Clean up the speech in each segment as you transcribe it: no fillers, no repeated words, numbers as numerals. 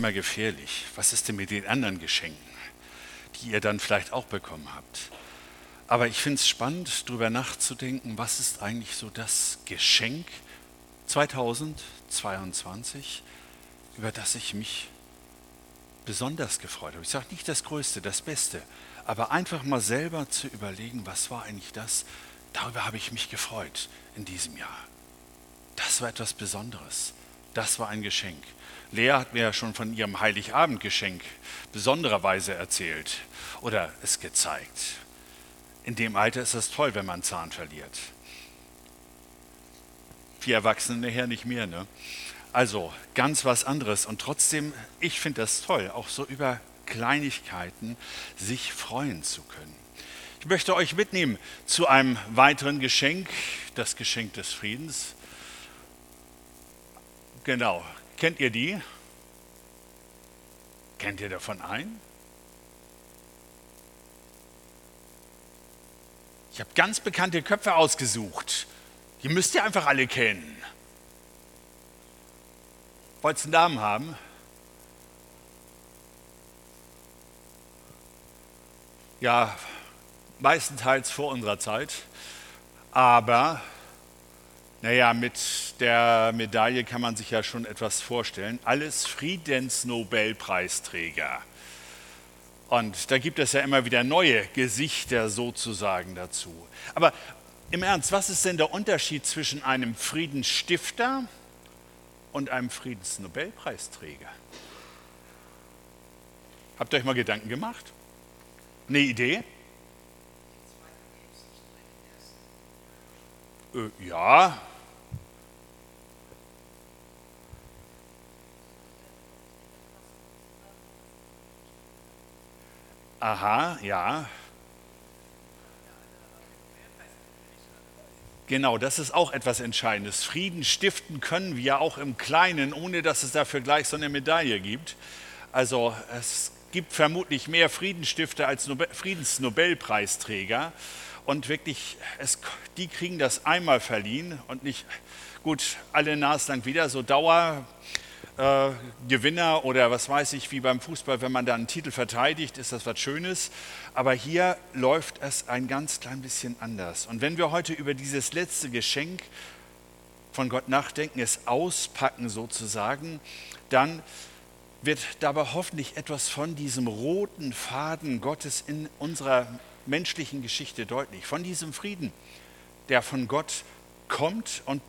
Immer gefährlich. Was ist denn mit den anderen Geschenken, die ihr dann vielleicht auch bekommen habt? Aber ich finde es spannend, darüber nachzudenken, was ist eigentlich so das Geschenk 2022, über das ich mich besonders gefreut habe. Ich sage nicht das Größte, das Beste, aber einfach mal selber zu überlegen, was war eigentlich das, darüber habe ich mich gefreut in diesem Jahr. Das war etwas Besonderes. Das war ein Geschenk. Lea hat mir ja schon von ihrem Heiligabendgeschenk besondererweise erzählt oder es gezeigt. In dem Alter ist es toll, wenn man einen Zahn verliert. Wir Erwachsene nachher nicht mehr, ne? Also ganz was anderes. Und trotzdem, ich finde das toll, auch so über Kleinigkeiten sich freuen zu können. Ich möchte euch mitnehmen zu einem weiteren Geschenk, das Geschenk des Friedens. Genau. Kennt ihr die? Kennt ihr davon einen? Ich habe ganz bekannte Köpfe ausgesucht. Die müsst ihr einfach alle kennen. Wollt ihr einen Namen haben? Ja, meistenteils vor unserer Zeit. Aber naja, mit der Medaille kann man sich ja schon etwas vorstellen. Alles Friedensnobelpreisträger. Und da gibt es ja immer wieder neue Gesichter sozusagen dazu. Aber im Ernst, was ist denn der Unterschied zwischen einem Friedensstifter und einem Friedensnobelpreisträger? Habt ihr euch mal Gedanken gemacht? Eine Idee? Ja. Aha, ja. Genau, das ist auch etwas Entscheidendes. Frieden stiften können wir auch im Kleinen, ohne dass es dafür gleich so eine Medaille gibt. Also es gibt vermutlich mehr Friedensstifter als Friedensnobelpreisträger. Und wirklich, die kriegen das einmal verliehen und nicht, gut, alle naslang wieder, so Gewinner oder was weiß ich, wie beim Fußball, wenn man da einen Titel verteidigt, ist das was Schönes. Aber hier läuft es ein ganz klein bisschen anders. Und wenn wir heute über dieses letzte Geschenk von Gott nachdenken, es auspacken sozusagen, dann wird dabei hoffentlich etwas von diesem roten Faden Gottes in unserer menschlichen Geschichte deutlich. Von diesem Frieden, der von Gott kommt, und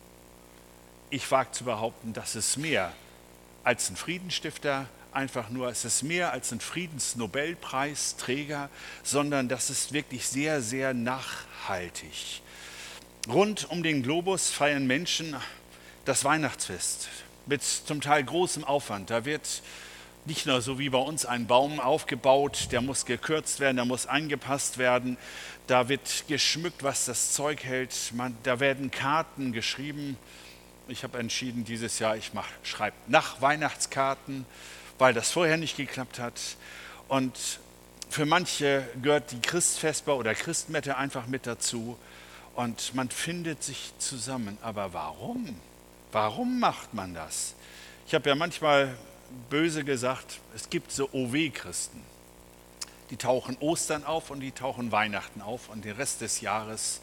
ich wage zu behaupten, das ist mehr als ein Friedensstifter, einfach nur, es ist mehr als ein Friedensnobelpreisträger, sondern das ist wirklich sehr, sehr nachhaltig. Rund um den Globus feiern Menschen das Weihnachtsfest mit zum Teil großem Aufwand. Da wird nicht nur so wie bei uns ein Baum aufgebaut, der muss gekürzt werden, der muss angepasst werden. Da wird geschmückt, was das Zeug hält. Da werden Karten geschrieben. Ich habe entschieden, dieses Jahr, schreibe Nach-Weihnachtskarten, weil das vorher nicht geklappt hat. Und für manche gehört die Christfesper oder Christmette einfach mit dazu. Und man findet sich zusammen. Aber warum? Warum macht man das? Ich habe ja manchmal böse gesagt, es gibt so OW-Christen. Die tauchen Ostern auf und die tauchen Weihnachten auf und den Rest des Jahres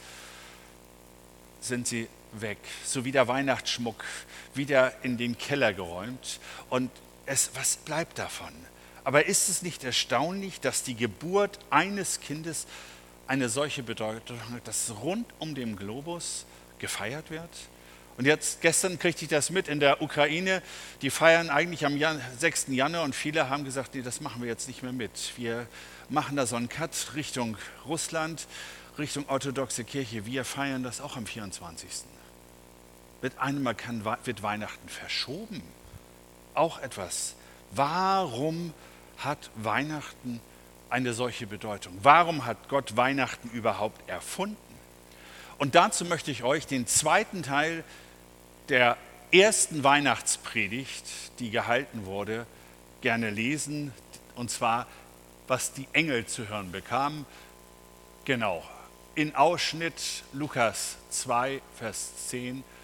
sind sie weg. So wie der Weihnachtsschmuck wieder in den Keller geräumt. Und was bleibt davon? Aber ist es nicht erstaunlich, dass die Geburt eines Kindes eine solche Bedeutung hat, dass rund um den Globus gefeiert wird? Und gestern kriegte ich das mit in der Ukraine, die feiern eigentlich am 6. Januar und viele haben gesagt, nee, das machen wir jetzt nicht mehr mit. Wir machen da so einen Cut Richtung Russland, Richtung orthodoxe Kirche. Wir feiern das auch am 24. Mit einem Mal wird Weihnachten verschoben. Auch etwas. Warum hat Weihnachten eine solche Bedeutung? Warum hat Gott Weihnachten überhaupt erfunden? Und dazu möchte ich euch den zweiten Teil der ersten Weihnachtspredigt, die gehalten wurde, gerne lesen. Und zwar, was die Engel zu hören bekamen. Genau, in Ausschnitt Lukas 2, Vers 10.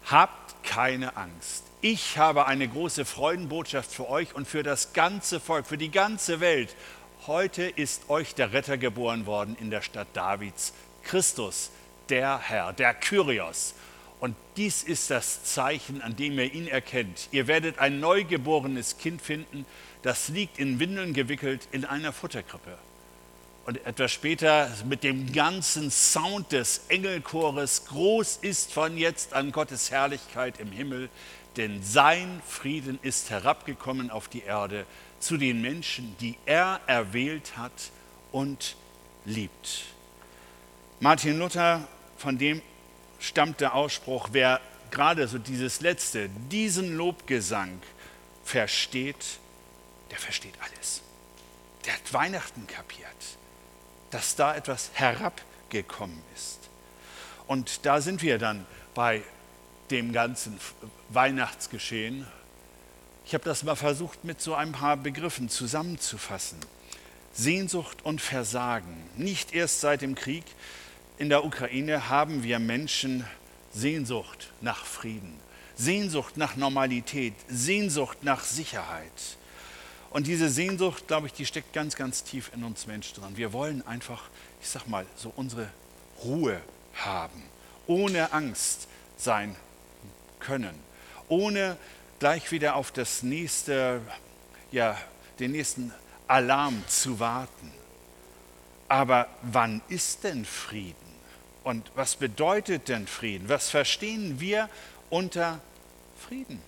habt keine Angst. Ich habe eine große Freudenbotschaft für euch und für das ganze Volk, für die ganze Welt. Heute ist euch der Retter geboren worden in der Stadt Davids, Christus, der Herr, der Kyrios. Und dies ist das Zeichen, an dem ihr ihn erkennt. Ihr werdet ein neugeborenes Kind finden, das liegt in Windeln gewickelt in einer Futterkrippe. Und etwas später mit dem ganzen Sound des Engelchores: Groß ist von jetzt an Gottes Herrlichkeit im Himmel, denn sein Frieden ist herabgekommen auf die Erde zu den Menschen, die er erwählt hat und liebt. Martin Luther, von dem stammt der Ausspruch: Wer gerade so dieses Letzte, diesen Lobgesang versteht, der versteht alles. Der hat Weihnachten kapiert, dass da etwas herabgekommen ist. Und da sind wir dann bei dem ganzen Weihnachtsgeschehen. Ich habe das mal versucht, mit so ein paar Begriffen zusammenzufassen. Sehnsucht und Versagen. Nicht erst seit dem Krieg in der Ukraine haben wir Menschen Sehnsucht nach Frieden, Sehnsucht nach Normalität, Sehnsucht nach Sicherheit. Und diese Sehnsucht, glaube ich, die steckt ganz, ganz tief in uns Menschen drin. Wir wollen einfach, ich sag mal, so unsere Ruhe haben, ohne Angst sein können, ohne gleich wieder auf das nächste, den nächsten Alarm zu warten. Aber wann ist denn Frieden? Und was bedeutet denn Frieden? Was verstehen wir unter Frieden?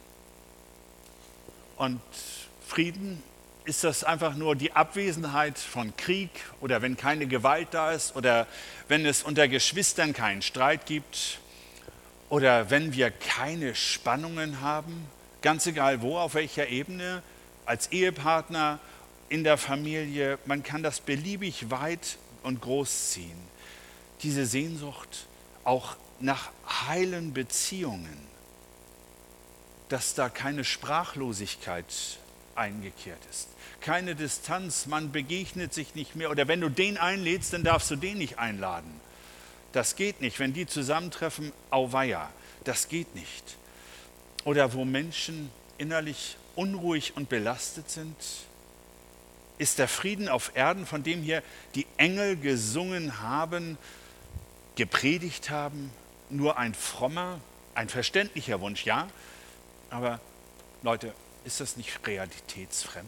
Und Frieden, ist das einfach nur die Abwesenheit von Krieg oder wenn keine Gewalt da ist oder wenn es unter Geschwistern keinen Streit gibt oder wenn wir keine Spannungen haben, ganz egal wo, auf welcher Ebene, als Ehepartner, in der Familie, man kann das beliebig weit und groß ziehen. Diese Sehnsucht auch nach heilen Beziehungen, dass da keine Sprachlosigkeit eingekehrt ist. Keine Distanz, man begegnet sich nicht mehr. Oder wenn du den einlädst, dann darfst du den nicht einladen. Das geht nicht. Wenn die zusammentreffen, auweia, das geht nicht. Oder wo Menschen innerlich unruhig und belastet sind, ist der Frieden auf Erden, von dem hier die Engel gesungen haben, gepredigt haben, nur ein frommer, ein verständlicher Wunsch, ja, aber Leute, ist das nicht realitätsfremd?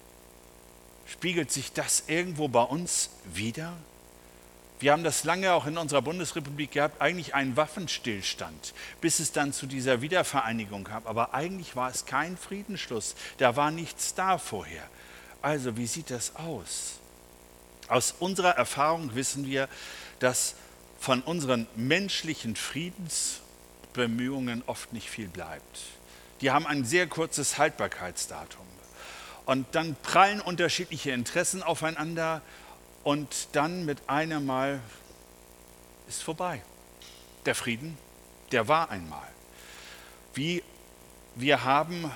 Spiegelt sich das irgendwo bei uns wider? Wir haben das lange auch in unserer Bundesrepublik gehabt, eigentlich einen Waffenstillstand, bis es dann zu dieser Wiedervereinigung kam. Aber eigentlich war es kein Friedensschluss, da war nichts da vorher. Also wie sieht das aus? Aus unserer Erfahrung wissen wir, dass von unseren menschlichen Friedensbemühungen oft nicht viel bleibt. Die haben ein sehr kurzes Haltbarkeitsdatum. Und dann prallen unterschiedliche Interessen aufeinander und dann mit einem Mal ist vorbei. Der Frieden, der war einmal. Wie haben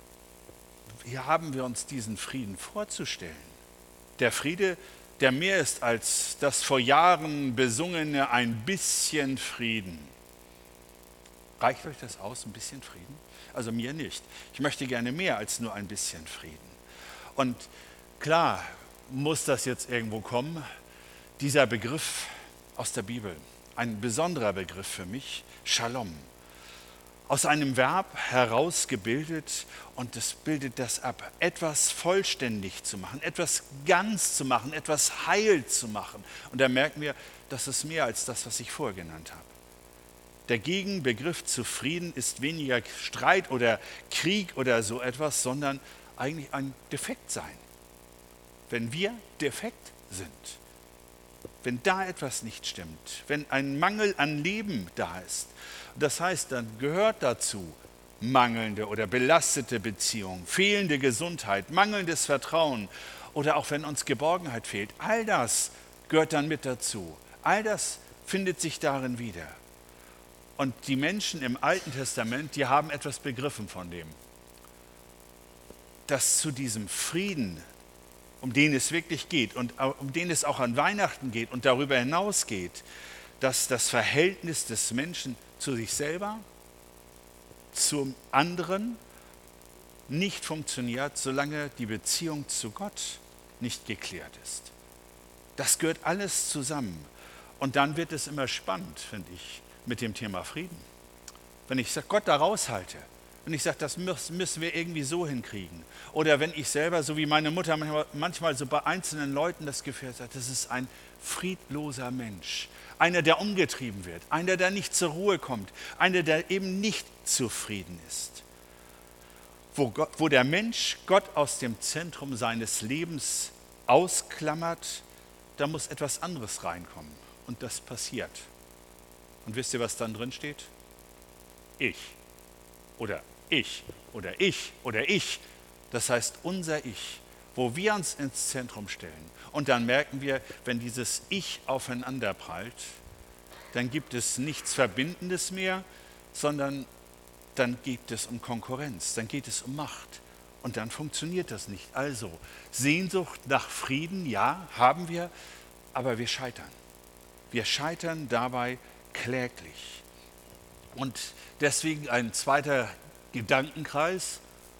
wir uns diesen Frieden vorzustellen? Der Friede, der mehr ist als das vor Jahren besungene ein bisschen Frieden. Reicht euch das aus, ein bisschen Frieden? Also mir nicht. Ich möchte gerne mehr als nur ein bisschen Frieden. Und klar muss das jetzt irgendwo kommen, dieser Begriff aus der Bibel, ein besonderer Begriff für mich, Shalom. Aus einem Verb herausgebildet und das bildet das ab, etwas vollständig zu machen, etwas ganz zu machen, etwas heil zu machen. Und da merken wir, das ist mehr als das, was ich vorher genannt habe. Der Gegenbegriff zu Frieden ist weniger Streit oder Krieg oder so etwas, sondern eigentlich ein Defektsein. Wenn wir defekt sind, wenn da etwas nicht stimmt, wenn ein Mangel an Leben da ist, das heißt, dann gehört dazu mangelnde oder belastete Beziehungen, fehlende Gesundheit, mangelndes Vertrauen oder auch wenn uns Geborgenheit fehlt. All das gehört dann mit dazu. All das findet sich darin wieder. Und die Menschen im Alten Testament, die haben etwas begriffen von dem. Dass zu diesem Frieden, um den es wirklich geht und um den es auch an Weihnachten geht und darüber hinaus geht, dass das Verhältnis des Menschen zu sich selber zum anderen nicht funktioniert, solange die Beziehung zu Gott nicht geklärt ist. Das gehört alles zusammen. Und dann wird es immer spannend, finde ich, mit dem Thema Frieden. Wenn ich Gott da raushalte, wenn ich sage, das müssen wir irgendwie so hinkriegen. Oder wenn ich selber, so wie meine Mutter manchmal so bei einzelnen Leuten das Gefühl hat, das ist ein friedloser Mensch. Einer, der umgetrieben wird, einer, der nicht zur Ruhe kommt, einer, der eben nicht zufrieden ist. Wo der Mensch Gott aus dem Zentrum seines Lebens ausklammert, da muss etwas anderes reinkommen. Und das passiert. Und wisst ihr, was dann drin steht? Ich. Oder ich. Oder ich. Oder ich. Das heißt unser Ich, wo wir uns ins Zentrum stellen. Und dann merken wir, wenn dieses Ich aufeinander prallt, dann gibt es nichts Verbindendes mehr, sondern dann geht es um Konkurrenz, dann geht es um Macht. Und dann funktioniert das nicht. Also, Sehnsucht nach Frieden, ja, haben wir, aber wir scheitern. Wir scheitern dabei kläglich. Und deswegen ein zweiter Gedankenkreis,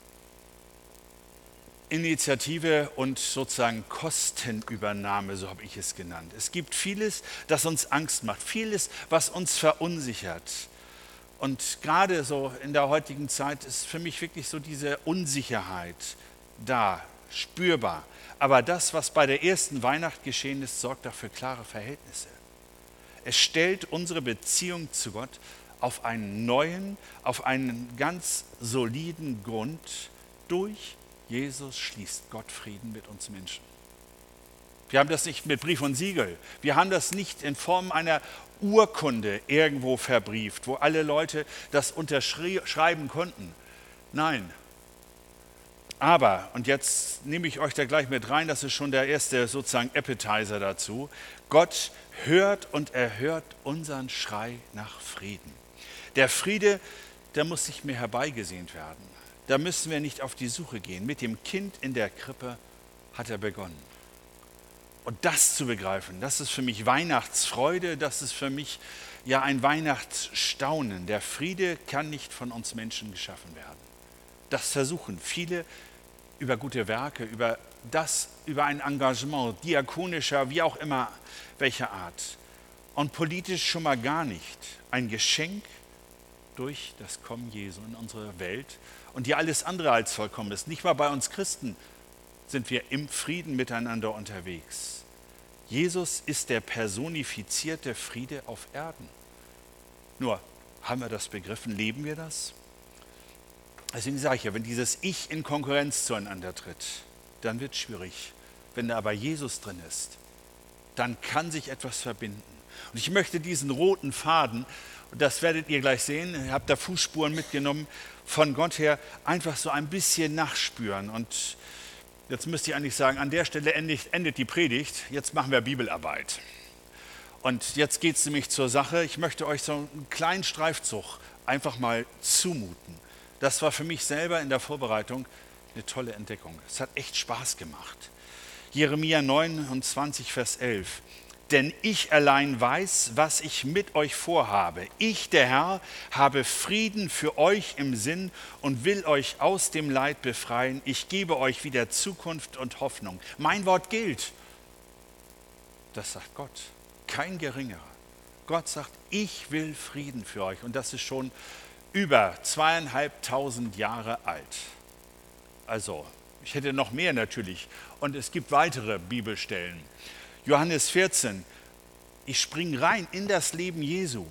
Initiative und sozusagen Kostenübernahme, so habe ich es genannt. Es gibt vieles, das uns Angst macht, vieles, was uns verunsichert. Und gerade so in der heutigen Zeit ist für mich wirklich so diese Unsicherheit da, spürbar. Aber das, was bei der ersten Weihnacht geschehen ist, sorgt dafür klare Verhältnisse. Es stellt unsere Beziehung zu Gott auf einen neuen, auf einen ganz soliden Grund. Durch Jesus schließt Gott Frieden mit uns Menschen. Wir haben das nicht mit Brief und Siegel. Wir haben das nicht in Form einer Urkunde irgendwo verbrieft, wo alle Leute das unterschreiben konnten. Nein. Aber, und jetzt nehme ich euch da gleich mit rein, das ist schon der erste sozusagen Appetizer dazu, Gott hört und erhört unseren Schrei nach Frieden. Der Friede, der muss nicht mehr herbeigesehnt werden. Da müssen wir nicht auf die Suche gehen. Mit dem Kind in der Krippe hat er begonnen. Und das zu begreifen, das ist für mich Weihnachtsfreude, das ist für mich ja ein Weihnachtsstaunen. Der Friede kann nicht von uns Menschen geschaffen werden. Das versuchen viele über gute Werke, über ein Engagement, diakonischer, wie auch immer, welcher Art. Und politisch schon mal gar nicht. Ein Geschenk durch das Kommen Jesu in unsere Welt und die alles andere als vollkommen ist. Nicht mal bei uns Christen sind wir im Frieden miteinander unterwegs. Jesus ist der personifizierte Friede auf Erden. Nur, haben wir das begriffen? Leben wir das? Deswegen sage ich ja, wenn dieses Ich in Konkurrenz zueinander tritt, dann wird es schwierig. Wenn da aber Jesus drin ist, dann kann sich etwas verbinden. Und ich möchte diesen roten Faden, und das werdet ihr gleich sehen, ihr habt da Fußspuren mitgenommen, von Gott her einfach so ein bisschen nachspüren. Und jetzt müsst ihr eigentlich sagen, an der Stelle endet die Predigt, jetzt machen wir Bibelarbeit. Und jetzt geht es nämlich zur Sache. Ich möchte euch so einen kleinen Streifzug einfach mal zumuten. Das war für mich selber in der Vorbereitung eine tolle Entdeckung. Es hat echt Spaß gemacht. Jeremia 29, Vers 11. Denn ich allein weiß, was ich mit euch vorhabe. Ich, der Herr, habe Frieden für euch im Sinn und will euch aus dem Leid befreien. Ich gebe euch wieder Zukunft und Hoffnung. Mein Wort gilt. Das sagt Gott, kein geringerer. Gott sagt, ich will Frieden für euch. Und das ist schon über 2500 Jahre alt. Also, ich hätte noch mehr natürlich. Und es gibt weitere Bibelstellen. Johannes 14, ich springe rein in das Leben Jesu.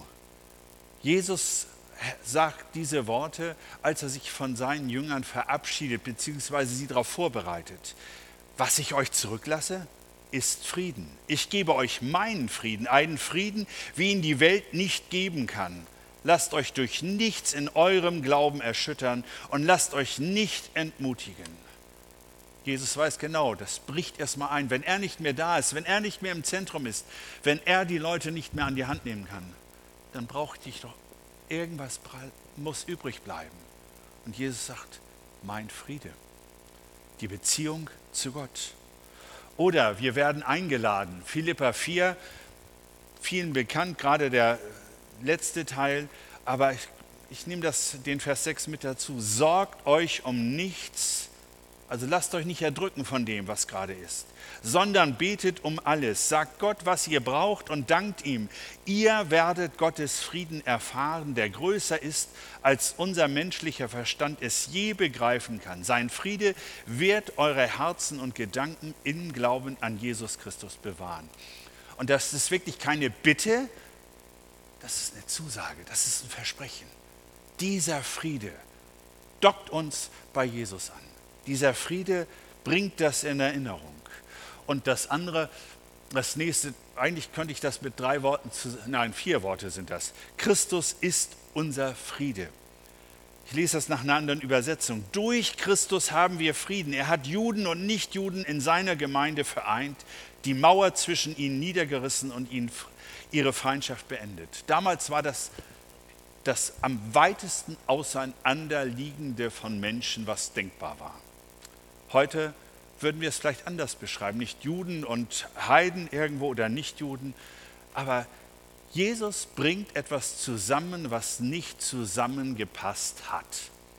Jesus sagt diese Worte, als er sich von seinen Jüngern verabschiedet, beziehungsweise sie darauf vorbereitet. Was ich euch zurücklasse, ist Frieden. Ich gebe euch meinen Frieden, einen Frieden, wie ihn die Welt nicht geben kann. Lasst euch durch nichts in eurem Glauben erschüttern und lasst euch nicht entmutigen. Jesus weiß genau, das bricht erstmal ein. Wenn er nicht mehr da ist, wenn er nicht mehr im Zentrum ist, wenn er die Leute nicht mehr an die Hand nehmen kann, dann braucht dich doch irgendwas, muss übrig bleiben. Und Jesus sagt, mein Friede, die Beziehung zu Gott. Oder wir werden eingeladen, Philipper 4, vielen bekannt, gerade der letzte Teil, aber ich nehme den Vers 6 mit dazu, sorgt euch um nichts, also lasst euch nicht erdrücken von dem, was gerade ist, sondern betet um alles. Sagt Gott, was ihr braucht und dankt ihm. Ihr werdet Gottes Frieden erfahren, der größer ist, als unser menschlicher Verstand es je begreifen kann. Sein Friede wird eure Herzen und Gedanken im Glauben an Jesus Christus bewahren. Und das ist wirklich keine Bitte, das ist eine Zusage, das ist ein Versprechen. Dieser Friede dockt uns bei Jesus an. Dieser Friede bringt das in Erinnerung. Und das andere, das nächste, eigentlich könnte ich das mit 3 Worten, 4 Worte sind das. Christus ist unser Friede. Ich lese das nach einer anderen Übersetzung. Durch Christus haben wir Frieden. Er hat Juden und Nichtjuden in seiner Gemeinde vereint, die Mauer zwischen ihnen niedergerissen und ihre Feindschaft beendet. Damals war das am weitesten auseinanderliegende von Menschen, was denkbar war. Heute würden wir es vielleicht anders beschreiben, nicht Juden und Heiden irgendwo oder Nichtjuden, aber Jesus bringt etwas zusammen, was nicht zusammengepasst hat.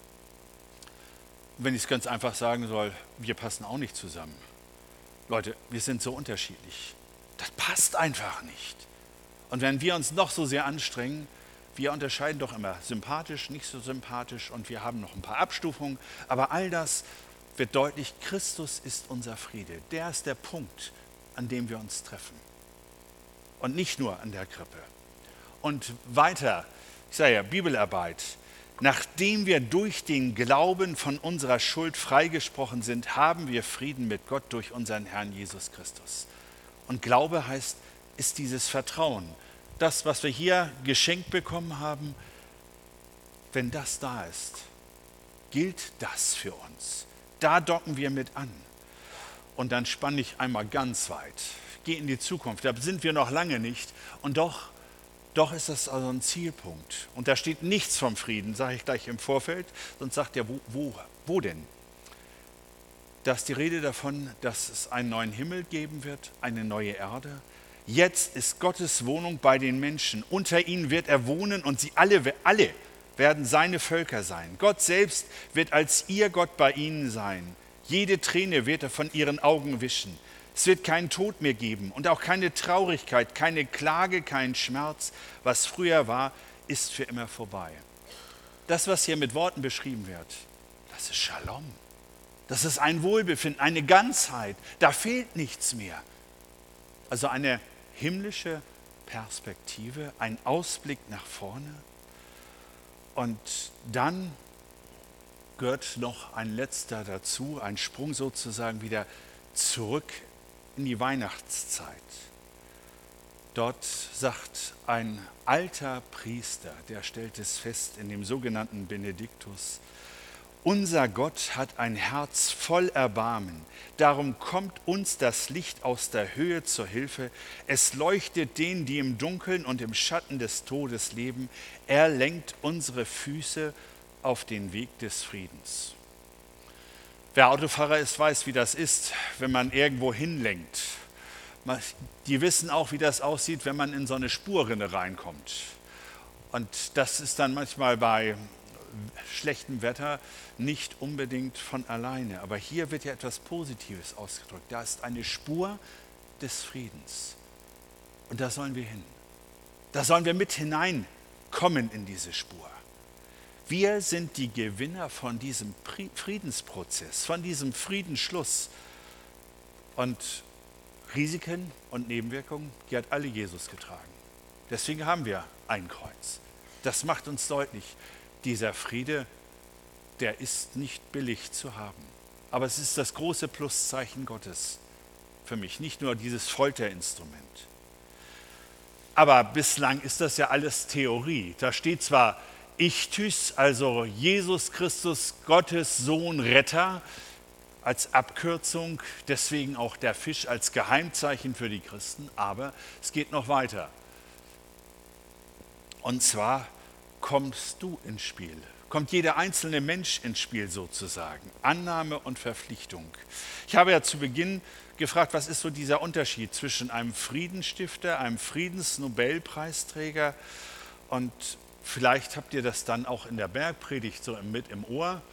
Wenn ich es ganz einfach sagen soll, wir passen auch nicht zusammen. Leute, wir sind so unterschiedlich. Das passt einfach nicht. Und wenn wir uns noch so sehr anstrengen, wir unterscheiden doch immer sympathisch, nicht so sympathisch und wir haben noch ein paar Abstufungen, aber all das wird deutlich, Christus ist unser Friede. Der ist der Punkt, an dem wir uns treffen. Und nicht nur an der Krippe. Und weiter, ich sage ja, Bibelarbeit. Nachdem wir durch den Glauben von unserer Schuld freigesprochen sind, haben wir Frieden mit Gott durch unseren Herrn Jesus Christus. Und Glaube ist dieses Vertrauen. Das, was wir hier geschenkt bekommen haben, wenn das da ist, gilt das für uns. Da docken wir mit an. Und dann spanne ich einmal ganz weit. Gehe in die Zukunft. Da sind wir noch lange nicht. Und doch ist das also ein Zielpunkt. Und da steht nichts vom Frieden, sage ich gleich im Vorfeld. Sonst sagt er, wo denn? Da ist die Rede davon, dass es einen neuen Himmel geben wird, eine neue Erde. Jetzt ist Gottes Wohnung bei den Menschen. Unter ihnen wird er wohnen und sie alle werden seine Völker sein. Gott selbst wird als ihr Gott bei ihnen sein. Jede Träne wird er von ihren Augen wischen. Es wird keinen Tod mehr geben und auch keine Traurigkeit, keine Klage, kein Schmerz. Was früher war, ist für immer vorbei. Das, was hier mit Worten beschrieben wird, das ist Shalom. Das ist ein Wohlbefinden, eine Ganzheit. Da fehlt nichts mehr. Also eine himmlische Perspektive, ein Ausblick nach vorne. Und dann gehört noch ein letzter dazu, ein Sprung sozusagen wieder zurück in die Weihnachtszeit. Dort sagt ein alter Priester, der stellt es fest in dem sogenannten Benediktus: Unser Gott hat ein Herz voll Erbarmen, darum kommt uns das Licht aus der Höhe zur Hilfe. Es leuchtet denen, die im Dunkeln und im Schatten des Todes leben. Er lenkt unsere Füße auf den Weg des Friedens. Wer Autofahrer ist, weiß, wie das ist, wenn man irgendwo hinlenkt. Die wissen auch, wie das aussieht, wenn man in so eine Spurrinne reinkommt. Und das ist dann manchmal bei schlechtem Wetter nicht unbedingt von alleine. Aber hier wird ja etwas Positives ausgedrückt. Da ist eine Spur des Friedens. Und da sollen wir hin. Da sollen wir mit hineinkommen in diese Spur. Wir sind die Gewinner von diesem Friedensprozess, von diesem Friedensschluss. Und Risiken und Nebenwirkungen, die hat alle Jesus getragen. Deswegen haben wir ein Kreuz. Das macht uns deutlich, dieser Friede, der ist nicht billig zu haben. Aber es ist das große Pluszeichen Gottes für mich, nicht nur dieses Folterinstrument. Aber bislang ist das ja alles Theorie. Da steht zwar Ichthys, also Jesus Christus, Gottes Sohn, Retter, als Abkürzung, deswegen auch der Fisch als Geheimzeichen für die Christen, aber es geht noch weiter. Und zwar kommst du ins Spiel, kommt jeder einzelne Mensch ins Spiel sozusagen, Annahme und Verpflichtung. Ich habe ja zu Beginn gefragt, was ist so dieser Unterschied zwischen einem Friedensstifter, einem Friedensnobelpreisträger und Vielleicht habt ihr das dann auch in der Bergpredigt so mit im Ohr.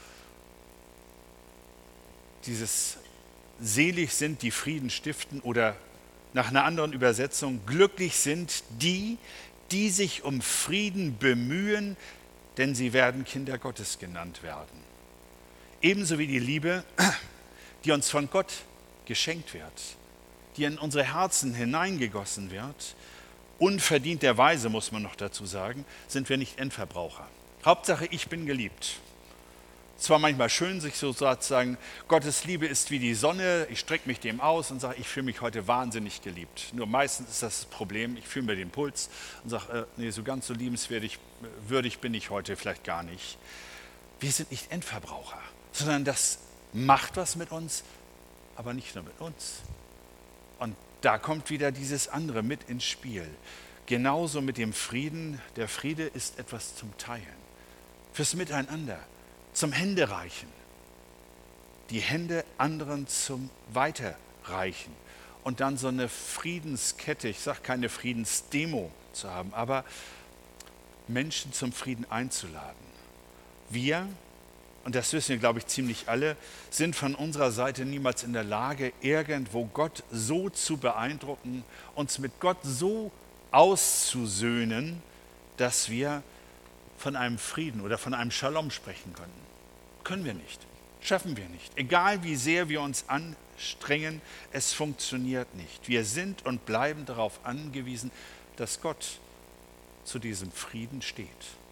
Dieses selig sind, die Frieden stiften, oder nach einer anderen Übersetzung, glücklich sind die, die sich um Frieden bemühen, denn sie werden Kinder Gottes genannt werden. Ebenso wie die Liebe, die uns von Gott geschenkt wird, die in unsere Herzen hineingegossen wird, unverdienterweise muss man noch dazu sagen, sind wir nicht Endverbraucher. Hauptsache, ich bin geliebt. Es war manchmal schön, sich so zu sagen, Gottes Liebe ist wie die Sonne, ich strecke mich dem aus und sage, ich fühle mich heute wahnsinnig geliebt. Nur meistens ist das Problem, ich fühle mir den Puls und sage, nee, so ganz so liebenswürdig würdig bin ich heute vielleicht gar nicht. Wir sind nicht Endverbraucher, sondern das macht was mit uns, aber nicht nur mit uns. Und da kommt wieder dieses andere mit ins Spiel. Genauso mit dem Frieden. Der Friede ist etwas zum Teilen, fürs Miteinander, zum Händereichen. Die Hände anderen zum Weiterreichen. Und dann so eine Friedenskette, ich sage keine Friedensdemo zu haben, aber Menschen zum Frieden einzuladen. Wir, und das wissen wir, glaube ich, ziemlich alle, sind von unserer Seite niemals in der Lage, irgendwo Gott so zu beeindrucken, uns mit Gott so auszusöhnen, dass wir von einem Frieden oder von einem Shalom sprechen können. Können wir nicht, schaffen wir nicht. Egal wie sehr wir uns anstrengen, es funktioniert nicht. Wir sind und bleiben darauf angewiesen, dass Gott zu diesem Frieden steht.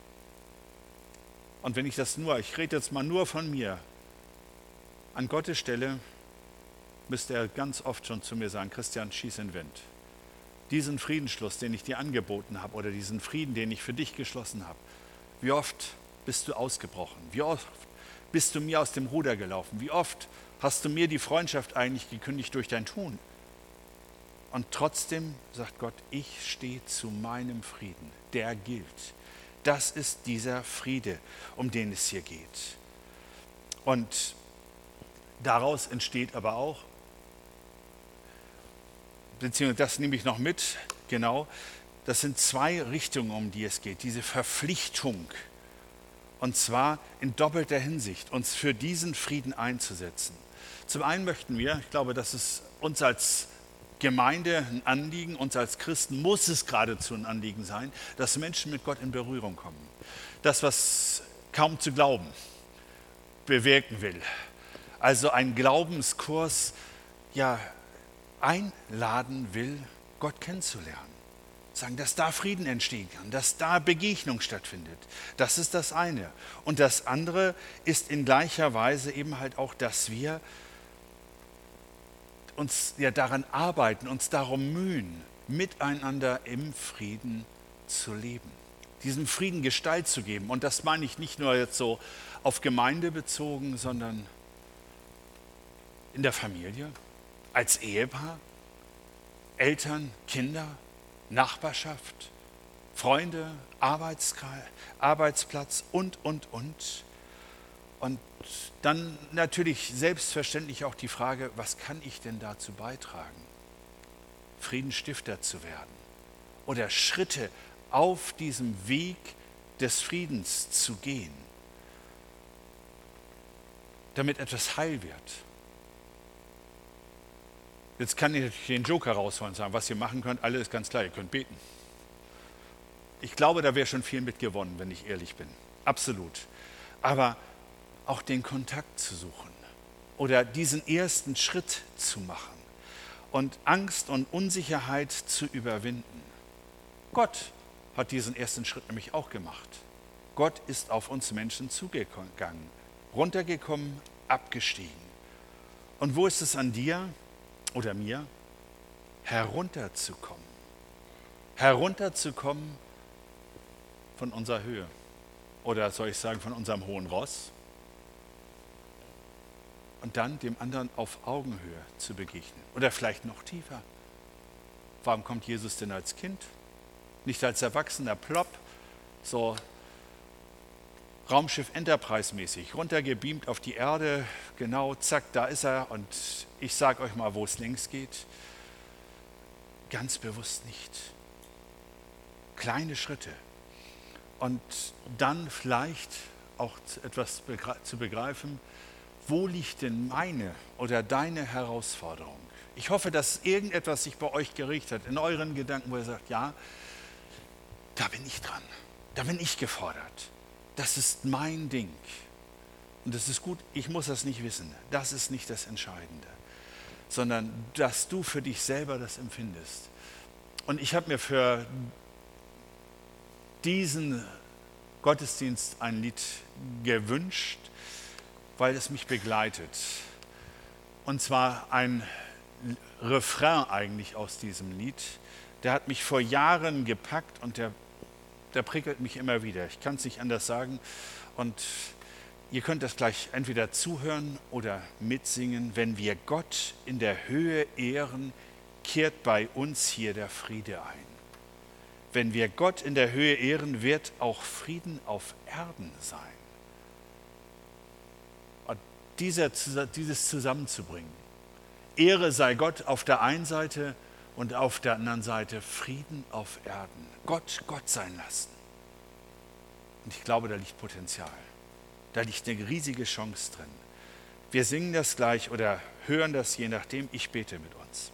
Und wenn ich rede jetzt mal nur von mir, an Gottes Stelle müsste er ganz oft schon zu mir sagen, Christian, schieß in den Wind. Diesen Friedensschluss, den ich dir angeboten habe, oder diesen Frieden, den ich für dich geschlossen habe, wie oft bist du ausgebrochen? Wie oft bist du mir aus dem Ruder gelaufen? Wie oft hast du mir die Freundschaft eigentlich gekündigt durch dein Tun? Und trotzdem sagt Gott, ich stehe zu meinem Frieden, der gilt. Das ist dieser Friede, um den es hier geht. Und daraus entsteht aber auch, beziehungsweise das nehme ich noch mit, genau, das sind zwei Richtungen, um die es geht. Diese Verpflichtung, und zwar in doppelter Hinsicht, uns für diesen Frieden einzusetzen. Zum einen möchten wir, ich glaube, das ist uns als Gemeinde ein Anliegen, uns als Christen muss es geradezu ein Anliegen sein, dass Menschen mit Gott in Berührung kommen. Das, was kaum zu glauben bewirken will. Also ein Glaubenskurs, ja, einladen will, Gott kennenzulernen. Sagen, dass da Frieden entstehen kann, dass da Begegnung stattfindet. Das ist das eine. Und das andere ist in gleicher Weise eben halt auch, dass wir uns ja daran arbeiten, uns darum mühen, miteinander im Frieden zu leben. Diesem Frieden Gestalt zu geben. Und das meine ich nicht nur jetzt so auf Gemeinde bezogen, sondern in der Familie, als Ehepaar, Eltern, Kinder, Nachbarschaft, Freunde, Arbeitsplatz und. Und dann natürlich selbstverständlich auch die Frage, was kann ich denn dazu beitragen, Friedensstifter zu werden oder Schritte auf diesem Weg des Friedens zu gehen, damit etwas heil wird. Jetzt kann ich natürlich den Joker rausholen und sagen, was ihr machen könnt, alles ist ganz klar, ihr könnt beten. Ich glaube, da wäre schon viel mit gewonnen, wenn ich ehrlich bin. Absolut. Aber auch den Kontakt zu suchen oder diesen ersten Schritt zu machen und Angst und Unsicherheit zu überwinden. Gott hat diesen ersten Schritt nämlich auch gemacht. Gott ist auf uns Menschen zugegangen, runtergekommen, abgestiegen. Und wo ist es an dir oder mir, herunterzukommen? Herunterzukommen von unserer Höhe. Oder soll ich sagen, von unserem hohen Ross? Und dann dem anderen auf Augenhöhe zu begegnen. Oder vielleicht noch tiefer. Warum kommt Jesus denn als Kind? Nicht als Erwachsener, plopp, so Raumschiff Enterprise-mäßig, runtergebeamt auf die Erde, genau, zack, da ist er und ich sage euch mal, wo es längs geht. Ganz bewusst nicht. Kleine Schritte. Und dann vielleicht auch etwas zu begreifen, wo liegt denn meine oder deine Herausforderung? Ich hoffe, dass irgendetwas sich bei euch geregt hat, in euren Gedanken, wo ihr sagt, ja, da bin ich dran, da bin ich gefordert. Das ist mein Ding. Und das ist gut, ich muss das nicht wissen. Das ist nicht das Entscheidende, sondern dass du für dich selber das empfindest. Und ich habe mir für diesen Gottesdienst ein Lied gewünscht, weil es mich begleitet. Und zwar ein Refrain eigentlich aus diesem Lied. Der hat mich vor Jahren gepackt und der prickelt mich immer wieder. Ich kann es nicht anders sagen. Und ihr könnt das gleich entweder zuhören oder mitsingen. Wenn wir Gott in der Höhe ehren, kehrt bei uns hier der Friede ein. Wenn wir Gott in der Höhe ehren, wird auch Frieden auf Erden sein. Und dieses zusammenzubringen. Ehre sei Gott auf der einen Seite und auf der anderen Seite Frieden auf Erden. Gott sein lassen. Und ich glaube, da liegt Potenzial. Da liegt eine riesige Chance drin. Wir singen das gleich oder hören das, je nachdem. Ich bete mit uns.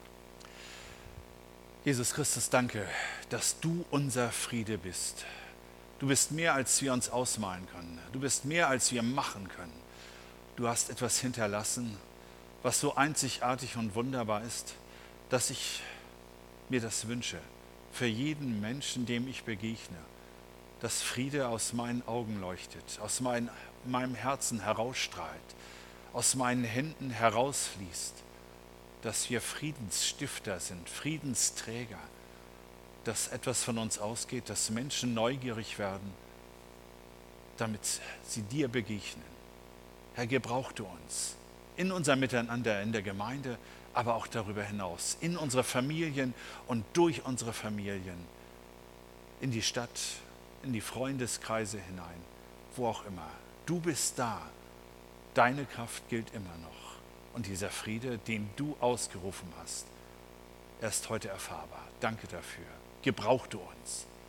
Jesus Christus, danke, dass du unser Friede bist. Du bist mehr, als wir uns ausmalen können. Du bist mehr, als wir machen können. Du hast etwas hinterlassen, was so einzigartig und wunderbar ist, dass ich mir das wünsche. Für jeden Menschen, dem ich begegne, dass Friede aus meinen Augen leuchtet, aus meinem Herzen herausstrahlt, aus meinen Händen herausfließt, dass wir Friedensstifter sind, Friedensträger, dass etwas von uns ausgeht, dass Menschen neugierig werden, damit sie dir begegnen. Herr, gebrauch du uns in unser Miteinander in der Gemeinde, aber auch darüber hinaus, in unsere Familien und durch unsere Familien, in die Stadt, in die Freundeskreise hinein, wo auch immer. Du bist da, deine Kraft gilt immer noch. Und dieser Friede, den du ausgerufen hast, er ist heute erfahrbar. Danke dafür. Gebrauch du uns.